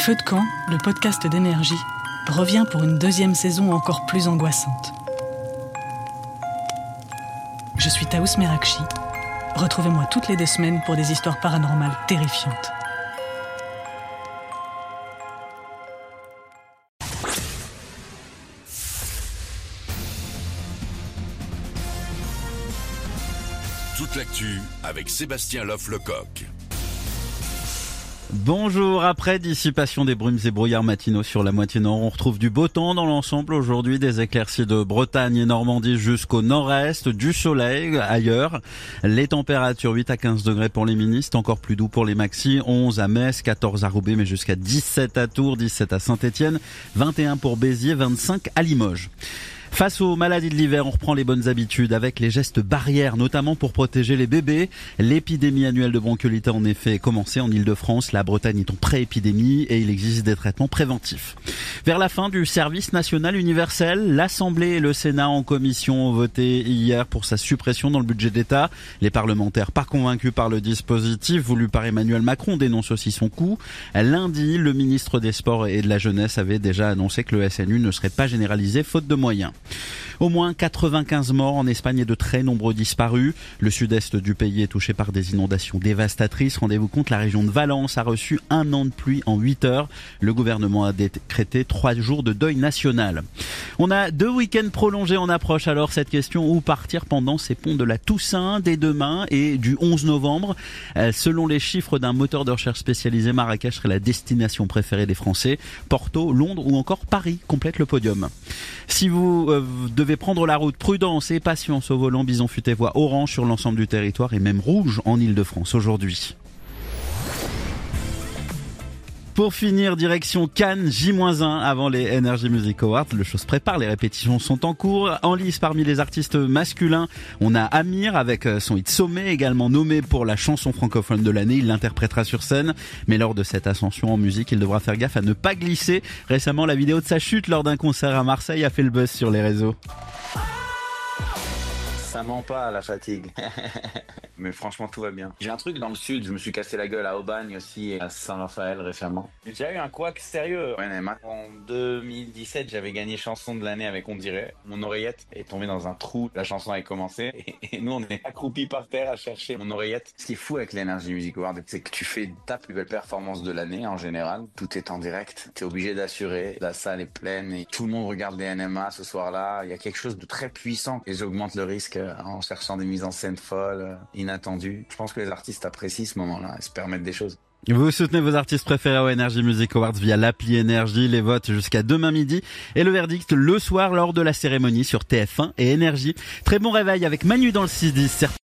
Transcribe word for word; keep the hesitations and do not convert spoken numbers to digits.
Feu de camp, le podcast d'énergie, revient pour une deuxième saison encore plus angoissante. Je suis Taous Merakchi. Retrouvez-moi toutes les deux semaines pour des histoires paranormales terrifiantes. Toute l'actu avec Sébastien Loff-Lecoq. Bonjour, après dissipation des brumes et brouillards matinaux sur la moitié nord, on retrouve du beau temps dans l'ensemble aujourd'hui, des éclaircies de Bretagne et Normandie jusqu'au nord-est, du soleil ailleurs. Les températures huit à quinze degrés pour les ministres, encore plus doux pour les maxis, onze à Metz, quatorze à Roubaix mais jusqu'à dix-sept à Tours, dix-sept à Saint-Étienne, vingt et un pour Béziers, vingt-cinq à Limoges. Face aux maladies de l'hiver, on reprend les bonnes habitudes avec les gestes barrières, notamment pour protéger les bébés. L'épidémie annuelle de bronchiolite a en effet commencé en Ile-de-France. La Bretagne est en pré-épidémie et il existe des traitements préventifs. Vers la fin du service national universel, l'Assemblée et le Sénat en commission ont voté hier pour sa suppression dans le budget d'État. Les parlementaires, pas convaincus par le dispositif voulu par Emmanuel Macron, dénoncent aussi son coût. Lundi, le ministre des Sports et de la Jeunesse avait déjà annoncé que le S N U ne serait pas généralisé faute de moyens. Au moins quatre-vingt-quinze morts en Espagne et de très nombreux disparus. Le sud-est du pays est touché par des inondations dévastatrices. Rendez-vous compte, la région de Valence a reçu un an de pluie en huit heures. Le gouvernement a décrété trois jours de deuil national. On a deux week-ends prolongés en approche. Alors cette question, où partir pendant ces ponts de la Toussaint dès demain et du onze novembre? Selon les chiffres d'un moteur de recherche spécialisé, Marrakech serait la destination préférée des Français. Porto, Londres ou encore Paris complètent le podium. Si vous euh, devez prendre la route, prudence et patience au volant. Bison Futé voit orange sur l'ensemble du territoire et même rouge en Ile-de-France aujourd'hui. Pour finir, direction Cannes, J un avant les Energy Music Awards. Le show se prépare, les répétitions sont en cours. En lice parmi les artistes masculins, on a Amir avec son hit Sommet, également nommé pour la chanson francophone de l'année. Il l'interprétera sur scène, mais lors de cette ascension en musique, il devra faire gaffe à ne pas glisser. Récemment, la vidéo de sa chute lors d'un concert à Marseille a fait le buzz sur les réseaux. Ça ment pas, la fatigue. Mais franchement, tout va bien. J'ai un truc dans le sud, je me suis cassé la gueule à Aubagne aussi et à Saint-Raphaël récemment. J'ai déjà eu un couac sérieux. Ouais, mais en deux mille dix-sept, j'avais gagné chanson de l'année avec On dirait. Mon oreillette est tombée dans un trou. La chanson avait commencé et, et nous, on est accroupis par terre à chercher mon oreillette. Ce qui est fou avec l'Energy Music Award, c'est que tu fais ta plus belle performance de l'année en général. Tout est en direct. T'es obligé d'assurer. La salle est pleine et tout le monde regarde les N M A ce soir-là. Il y a quelque chose de très puissant et j'augmente le risque en cherchant des mises en scène folles, inattendues. Je pense que les artistes apprécient ce moment-là et se permettent des choses. Vous soutenez vos artistes préférés au Energy Music Awards via l'appli Énergie, les votes jusqu'à demain midi et le verdict le soir lors de la cérémonie sur T F un et Énergie. Très bon réveil avec Manu dans le six dix.